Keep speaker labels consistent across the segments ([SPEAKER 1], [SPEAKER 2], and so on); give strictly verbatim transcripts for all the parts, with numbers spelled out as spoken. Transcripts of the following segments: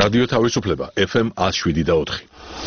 [SPEAKER 1] რადიო თავისუფლება ეფ ემ one oh seven და four.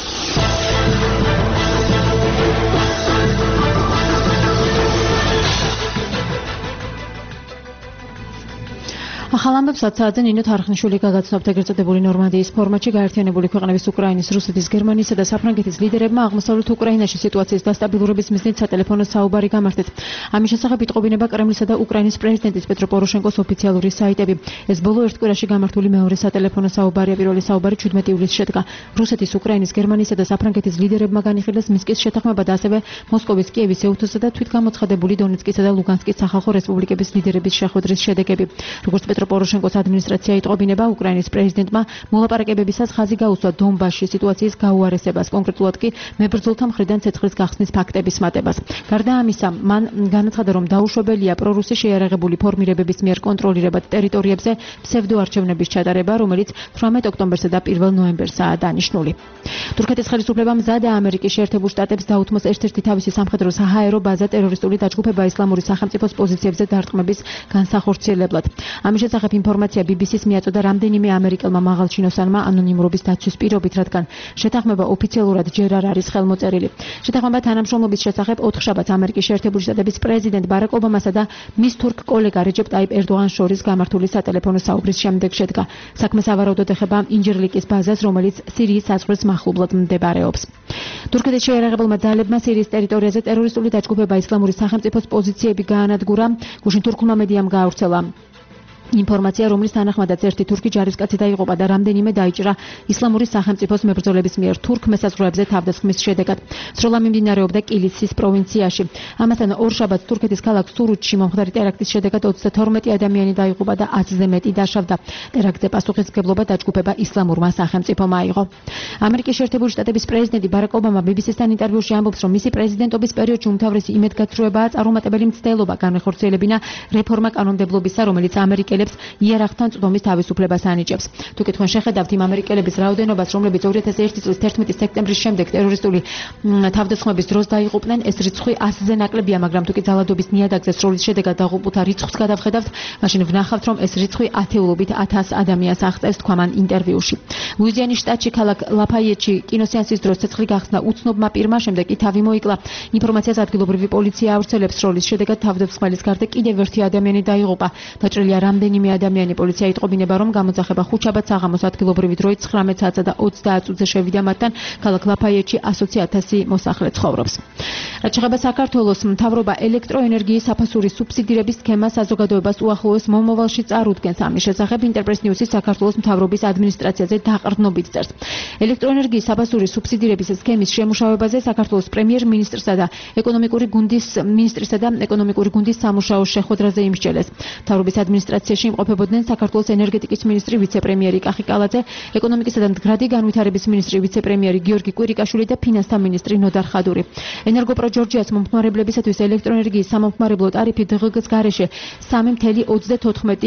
[SPEAKER 2] ახალ ამბებსაც საათზე ნინო თარხნიშვილი გაგაცნობთ ეგრეთ წოდებული ნორმანდიის ფორმატში გაერთიანებული ქვეყნების უკრაინის, რუსეთის, გერმანიისა და საფრანგეთის ლიდერებმა აღმოსავლეთ უკრაინაში სიტუაციის დასტაბილურების მიზნით სატელეფონო საუბარი გამართეს. ამის შესახებ იტყობინება კრემლისა და უკრაინის პრეზიდენტის პეტრო პოროშენკოს ოფიციალური საიტები. ეს ბოლო ერთ კვირაში გამართული მეორე სატელეფონო საუბარია. პირველი საუბარი seventeen ივლისს შედგა. რუსეთის, უკრაინის, გერმანიისა და საფრანგეთის ლიდერებმა განიხილეს მინსკის შეთანხმება და ასევე მოსკოვის, კიევის, ეუთოსა და თვითგამოცხადებული დონეცკისა და ლუგანსკის სახალხო რესპუბლიკების ლიდერების შეხვედრის შედეგები. როგორც პეტრო პოროშენკოს ადმინისტრაცია იტყობინება, უკრაინის პრეზიდენტმა მოლაპარაკებებისას ხაზი გაუსვა დონბასში სიტუაციის გაუარესებას, კონკრეტულად კი მებრძოლთა მხრიდან ცეცხლის გახსნის ფაქტების მატებას. გარდა ამისა, მან განაცხადა, რომ დაუშვებელია პრორუსი შეიარაღებული ფორმირებების მიერ კონტროლირებად ტერიტორიებზე ფსევდოარჩევნების ჩატარება, რომელიც eighteen ოქტომბერსა და one ნოემბერსაა დანიშნული. თურქეთის ხელისუფლებამ მზადაა ამერიკის შეერთებულ შტატებს დაუთმოს ერთ-ერთი თავისი სამხედრო საჰაერო ბაზა ტერორისტული დაჯგუფება ისლამური სახელმწიფოს პოზიციებზე დარტყმების განსახორციელებლად. ამის შესახებ ინფორმაცია ბი ბი სის მიაწოდა რამდენიმე ამერიკელმა მაღალჩინოსანმა ანონიმურობის დაცვის პირობით, რადგან შეთანხმება ოფიციალურად ჯერ არ არის ხელმოწერილი. შეთანხმება თანამშრომლობის შესახებ ოთხშაბათს ამერიკის შეერთებული შტატების პრეზიდენტ ბარაკ ობამასა და მის თურქ კოლეგა რეჯეპ ტაიპ ერდოღანს შორის გამართული სატელეფონო საუბრის შემდეგ შედგა. საქმე სავარაუდოდ ეხება ინჯერლიკის ბაზას, რომელიც სირიის საზღვრის მახლობლად მდებარეობს. თურქეთის შეიარაღებელმა ძალებმა სირიის ტერიტორიაზე ტერორისტული დაჯგუფება ისლამური სახელმწიფოს პოზიციები გაანადგურა. გუშინ თურქულმა მედიამ გაავრცელა ინფორმაცია, რომლის თანახმადაც ერთი თურქი ჯარისკაცი დაიღუპა და რამდენიმე დაიჭრა ისლამური სახელმწიფოს მებრძოლების მიერ თურქ მესაზღვრეებზე თავდასხმის შედეგად. სროლა მიმდინარეობდა კილიცის პროვინციაში. ამასთან ორშაბათს თურქეთის ქალაქ სურუთში მომხდარი ტერაქტის შედეგად ოცდათორმეტი ადამიანი დაიღუპა და ათზე მეტი დაშავდა. ტერაქტზე პასუხისმგებლობა დაჯგუფება ისლამურმა სახელმწიფომ აიღო. ამერიკის შეერთებული შტატების პრეზიდენტი ბარაკ ობამა ბი ბი სისთან ინტერვიუში ამბობს, რომ მისი პრეზიდენტობის პერიოდში უმთავრესი იმედგაცრუებაა წარუმატებელი მცდელობა განვეხორციელებინა რეფორმა კანონმდებლობისა, რომელიც ამერიკელ იარაღთან წვდომის თავისუფლებას ანიჭებს. თუ კითხვა შეხედავთ იმ ამერიკელების რაოდენობას, რომლებიც two thousand one წლის thirteen სექტემბრის შემდეგ ტერორისტული თავდასხმების დროს დაიღუპნენ, ეს რიცხვი ასზე ნაკლებია, მაგრამ თუ კი ძალადობის ნიადაგზე სროლის შედეგად დაღუპულთა რიცხვს გადავხედავთ, მაშინ ვნახავთ, რომ ეს რიცხვი ათეულობით ათას ადამიანს აღწევს, თქვა მან ინტერვიუში. ლუიზიანის შტატში ქალაქ ლაფაიეტში კინოსეანსის დროს ცეცხლი გახსნა უცნობმა პირმა, შემდეგ კი თავი მოიკლა. ინფორმაციას ადგილობრივი პოლიცია ავრცელებს, სროლის შედეგად თავდასხმელის გარდა კიდევ ერთი ადამიანი დაიღუპა. დაჭრილია რამდენიმე ადამიანი. პოლიცია იტყობინება, რომ გამოძახება ხუთშაბათს საღამოს ადგილობრივი დროით nine საათსა და ოცდაათ წუთზე შევიდა, მათთან ქალაქ ლაფაიეტში one hundred thousand მოსახლე ცხოვრობს. რაც შეეხება საქართველოს, მთავრობა ელექტროენერგიის საფასურის სუბსიდირების სქემას საზოგადოებას უახლოეს მომავალში წარუდგენს. ამის შესახებ ინტერპრეს ნიუსის საქართველოს მთავრობის ადმინისტრაციაზე დაყრდნობით წერს. ელექტროენერგიის საფასურის სუბსიდირების სქემის შემუშავებაზე საქართველოს პრემიერ-მინისტრსა და ეკონომიკური გუნდის მინისტრისა და ეკონომიკური გუნდის სამუშაო შეხვედრაზე იმსჯელეს. მთავრობის ადმინისტრაციაში იმყოფებოდნენ საქართველოს ენერგეტიკის მინისტრი, ვიცე-პრემიერი კახი კალაძე, ეკონომიკისა და მდგრადი განვითარების მინისტრი, ვიცე-პრემიერი გიორგი კვირიკაშვილი და ფინანსთა მინისტრი ნოდარ ხადური. ენერგოპრო ჯორჯიას მომხმარებლებისათვის ელექტროენერგიის სამომხმარებლო ტარიფი დღგ-ს გარეშე three point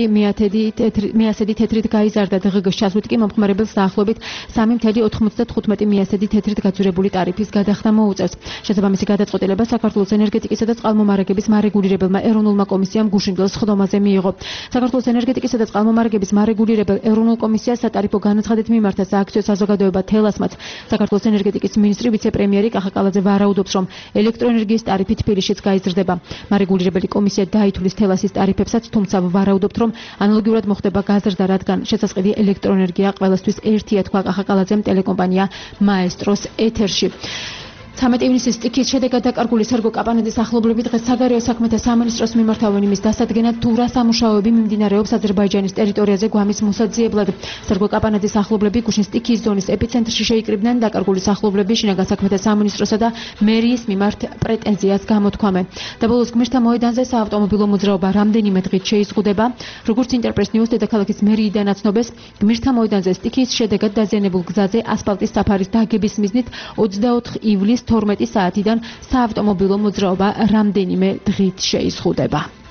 [SPEAKER 2] ninety მიასედი თეთრით გაიზარდა. დღგ-ს ჩასვლით კი მომხმარებელს დაახლოებით three point ninety მიასედი თეთრით გაძვირებული ტარიფის გადახდა მოუწევს. შესაბამისი გადაწყვეტილება საქართველოს ენერგეტიკისა და წყალმომარაგების მარეგულირებელმა ეროვნულმა კომისიამ გუშინ დღეს სხდომაზე მიიღო. საქართველოს ენერგეტიკისა და წყალმომარაგების მარეგულირებელ ეროვნულ კომისიას სატარიფო განაცხადით მიმართა სააქციო საზოგადოება თელასმაც. საქართველოს ენერგეტიკის მინისტრი, ვიცე-პრემიერი კახა კალაძე ვარაუდობს, რომ ელექტროენერგიის ტარიფი თბილისშიც გაიზრდება. მარეგულირებელი კომისია დაითვლის თელასის ტარიფებსაც, თუმცა ვარაუდობთ, რომ ანალოგიურად მოხდება გაზრდა, რადგან შესაძლებელი ელექტროენერგია ყველასთვის ერთია, თქვა კახა კალაძემ ტელეკომპანია მაესტროს ეთერში. thirteen ივნისის სტიქის შედეგად დაკარგული სერგო კაპანაძის ახლობლები დღეს საგარეო საქმეთა სამინისტროს მიმართავენ იმის დასადგენად, თუ რა სამუშაოები მიმდინარეობს აზერბაიჯანის ტერიტორიაზე გვამის მოსაძიებლად. სერგო კაპანაძის ახლობლები გუშინ სტიქის ზონის ეპიცენტრში შეიკრიბნენ. დაკარგული სახლობლები შინაგან საქმეთა სამინისტროსა და მერიის მიმართ პრეტენზიას გამოთქვამენ. დაბოლოს გმირთა მოედანზე საავტომობილო მოძრაობა რამდენიმე დღით შეიზღუდება. როგორც ინტერპრეს ნიუს დედაქალაქის მერიიდან აცნობეს, გმირთა მოედანზე სტიქის შედეგად დაზიანებულ გზაზე ასფალტის საფარის დაგების მიზნით twenty-four ივლისს twelve საათიდან საავტომობილო მოძრაობა რამდენიმე დღით შეიზღუდება.